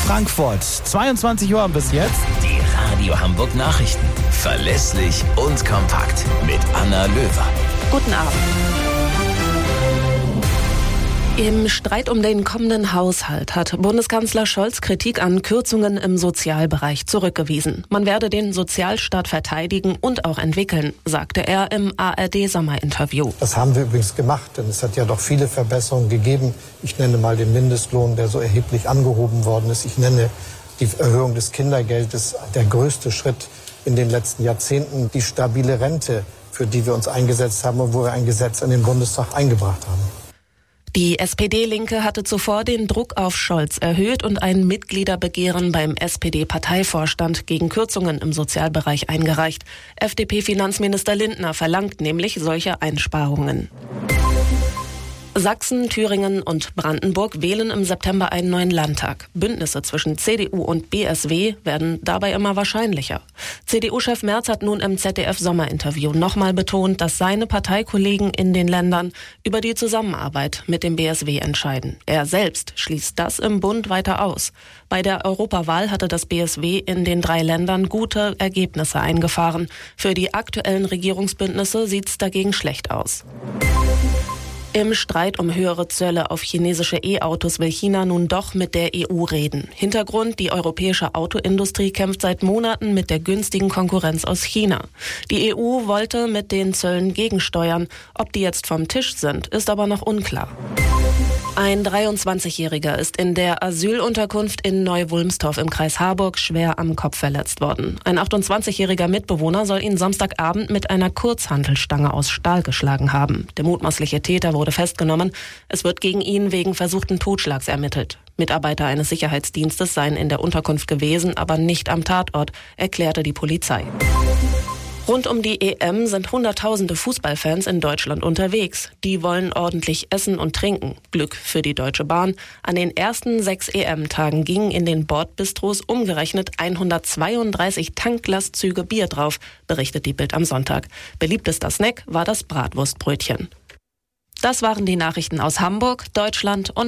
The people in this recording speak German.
Frankfurt. 22 Uhr bis jetzt. Die Radio Hamburg Nachrichten. Verlässlich und kompakt. Mit Anna Löwer. Guten Abend. Im Streit um den kommenden Haushalt hat Bundeskanzler Scholz Kritik an Kürzungen im Sozialbereich zurückgewiesen. Man werde den Sozialstaat verteidigen und auch entwickeln, sagte er im ARD-Sommerinterview. Das haben wir übrigens gemacht, denn es hat ja doch viele Verbesserungen gegeben. Ich nenne mal den Mindestlohn, der so erheblich angehoben worden ist. Ich nenne die Erhöhung des Kindergeldes, der größte Schritt in den letzten Jahrzehnten. Die stabile Rente, für die wir uns eingesetzt haben und wo wir ein Gesetz in den Bundestag eingebracht haben. Die SPD-Linke hatte zuvor den Druck auf Scholz erhöht und ein Mitgliederbegehren beim SPD-Parteivorstand gegen Kürzungen im Sozialbereich eingereicht. FDP-Finanzminister Lindner verlangt nämlich solche Einsparungen. Sachsen, Thüringen und Brandenburg wählen im September einen neuen Landtag. Bündnisse zwischen CDU und BSW werden dabei immer wahrscheinlicher. CDU-Chef Merz hat nun im ZDF-Sommerinterview nochmal betont, dass seine Parteikollegen in den Ländern über die Zusammenarbeit mit dem BSW entscheiden. Er selbst schließt das im Bund weiter aus. Bei der Europawahl hatte das BSW in den 3 Ländern gute Ergebnisse eingefahren. Für die aktuellen Regierungsbündnisse sieht's dagegen schlecht aus. Im Streit um höhere Zölle auf chinesische E-Autos will China nun doch mit der EU reden. Hintergrund: die europäische Autoindustrie kämpft seit Monaten mit der günstigen Konkurrenz aus China. Die EU wollte mit den Zöllen gegensteuern. Ob die jetzt vom Tisch sind, ist aber noch unklar. Ein 23-Jähriger ist in der Asylunterkunft in Neu-Wulmstorf im Kreis Harburg schwer am Kopf verletzt worden. Ein 28-jähriger Mitbewohner soll ihn Samstagabend mit einer Kurzhantelstange aus Stahl geschlagen haben. Der mutmaßliche Täter wurde festgenommen. Es wird gegen ihn wegen versuchten Totschlags ermittelt. Mitarbeiter eines Sicherheitsdienstes seien in der Unterkunft gewesen, aber nicht am Tatort, erklärte die Polizei. Rund um die EM sind Hunderttausende Fußballfans in Deutschland unterwegs. Die wollen ordentlich essen und trinken. Glück für die Deutsche Bahn. An den ersten 6 EM-Tagen gingen in den Bordbistros umgerechnet 132 Tanklastzüge Bier drauf, berichtet die Bild am Sonntag. Beliebtester Snack war das Bratwurstbrötchen. Das waren die Nachrichten aus Hamburg, Deutschland und